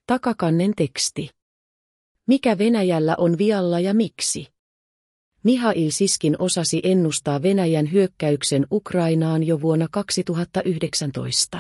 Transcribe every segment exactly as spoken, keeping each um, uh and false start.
Takakannen teksti. Mikä Venäjällä on vialla ja miksi? Mihail Siskin osasi ennustaa Venäjän hyökkäyksen Ukrainaan jo vuonna kaksituhattayhdeksäntoista.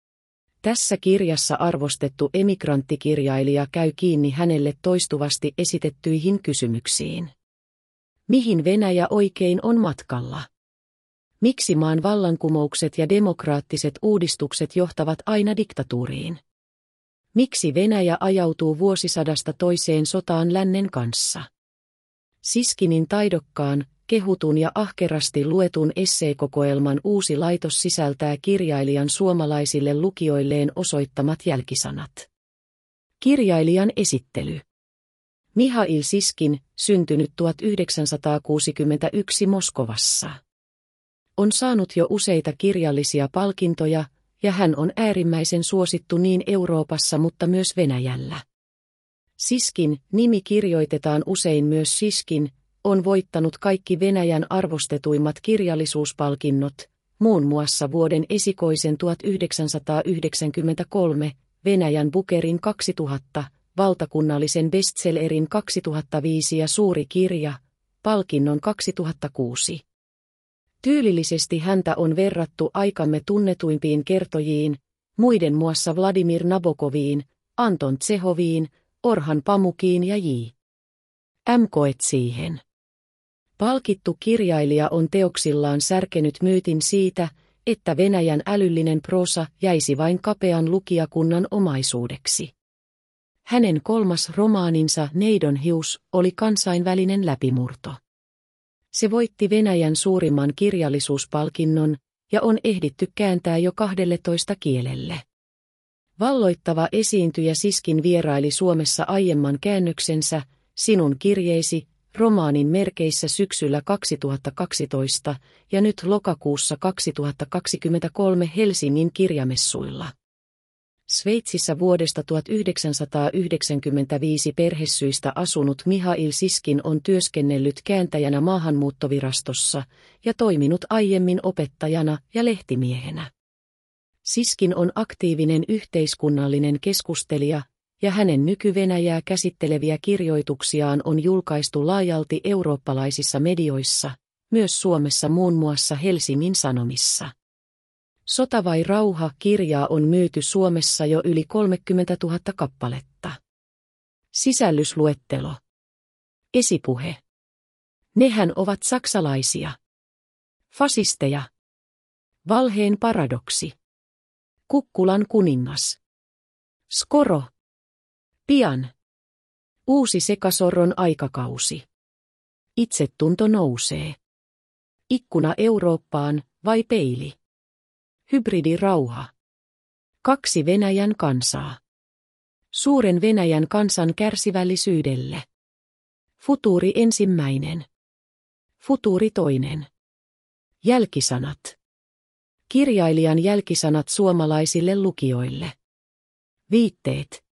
Tässä kirjassa arvostettu emigranttikirjailija käy kiinni hänelle toistuvasti esitettyihin kysymyksiin. Mihin Venäjä oikein on matkalla? Miksi maan vallankumoukset ja demokraattiset uudistukset johtavat aina diktatuuriin? Miksi Venäjä ajautuu vuosisadasta toiseen sotaan lännen kanssa? Siskinin taidokkaan, kehutun ja ahkerasti luetun esseekokoelman uusi laitos sisältää kirjailijan suomalaisille lukijoilleen osoittamat jälkisanat. Kirjailijan esittely. Mihail Siskin, syntynyt tuhatyhdeksänsataakuusikymmentäyksi Moskovassa. On saanut jo useita kirjallisia palkintoja, ja hän on äärimmäisen suosittu niin Euroopassa mutta myös Venäjällä. Siskin, nimi kirjoitetaan usein myös Siskin, on voittanut kaikki Venäjän arvostetuimmat kirjallisuuspalkinnot, muun muassa vuoden esikoisen tuhatyhdeksänsataayhdeksänkymmentäkolme, Venäjän Bookerin kaksituhatta, valtakunnallisen bestsellerin kaksituhattaviisi ja Suuri kirja, palkinnon kaksituhattakuusi. Tyylillisesti häntä on verrattu aikamme tunnetuimpiin kertojiin, muiden muassa Vladimir Nabokoviin, Anton Tšehoviin, Orhan Pamukiin ja J. M. Coetzeen. Palkittu kirjailija on teoksillaan särkenyt myytin siitä, että Venäjän älyllinen proosa jäisi vain kapean lukijakunnan omaisuudeksi. Hänen kolmas romaaninsa Neidonhius oli kansainvälinen läpimurto. Se voitti Venäjän suurimman kirjallisuuspalkinnon ja on ehditty kääntää jo kahdelletoista kielelle. Valloittava esiintyjä Siskin vieraili Suomessa aiemman käännöksensä, Sinun kirjeesi, romaanin merkeissä syksyllä kaksituhattakaksitoista ja nyt lokakuussa kaksituhattakaksikymmentäkolme Helsingin kirjamessuilla. Sveitsissä vuodesta tuhatyhdeksänsataayhdeksänkymmentäviisi perhesyistä asunut Mihail Siskin on työskennellyt kääntäjänä maahanmuuttovirastossa ja toiminut aiemmin opettajana ja lehtimiehenä. Siskin on aktiivinen yhteiskunnallinen keskustelija, ja hänen nyky-Venäjää käsitteleviä kirjoituksiaan on julkaistu laajalti eurooppalaisissa medioissa, myös Suomessa muun muassa Helsingin Sanomissa. Sota vai rauha -kirjaa on myyty Suomessa jo yli kolmekymmentätuhatta kappaletta. Sisällysluettelo. Esipuhe. Nehän ovat saksalaisia. Fasisteja. Valheen paradoksi. Kukkulan kuningas. Skoro. Pian. Uusi sekasorron aikakausi. Itsetunto nousee. Ikkuna Eurooppaan vai peili? Hybridirauha. Kaksi Venäjän kansaa. Suuren Venäjän kansan kärsivällisyydelle. Futuuri ensimmäinen. Futuuri toinen. Jälkisanat. Kirjailijan jälkisanat suomalaisille lukijoille. Viitteet.